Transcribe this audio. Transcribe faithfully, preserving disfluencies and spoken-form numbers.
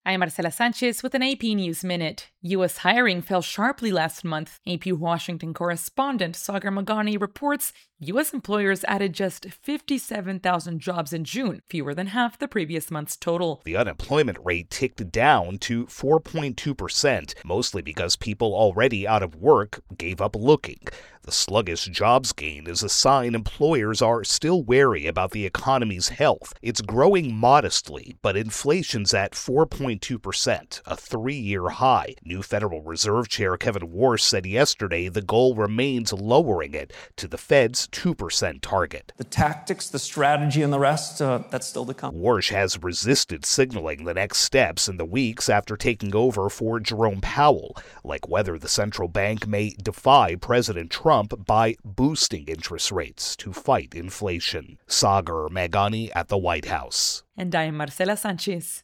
I'm Marcela Sanchez with an A P News Minute. U S hiring fell sharply last month. A P Washington correspondent Sagar Meghani reports U S employers added just fifty-seven thousand jobs in June, fewer than half the previous month's total. The unemployment rate ticked down to four point two percent, mostly because people already out of work gave up looking. The sluggish jobs gain is a sign employers are still wary about the economy's health. It's growing modestly, but inflation's at four point two percent, a three-year high. New Federal Reserve Chair Kevin Warsh said yesterday the goal remains lowering it to the Fed's two percent target. The tactics, the strategy, and the rest, uh, that's still to come. Warsh has resisted signaling the next steps in the weeks after taking over for Jerome Powell, like whether the central bank may defy President Trump by boosting interest rates to fight inflation. Sagar Meghani at the White House. And I'm Marcela Sanchez.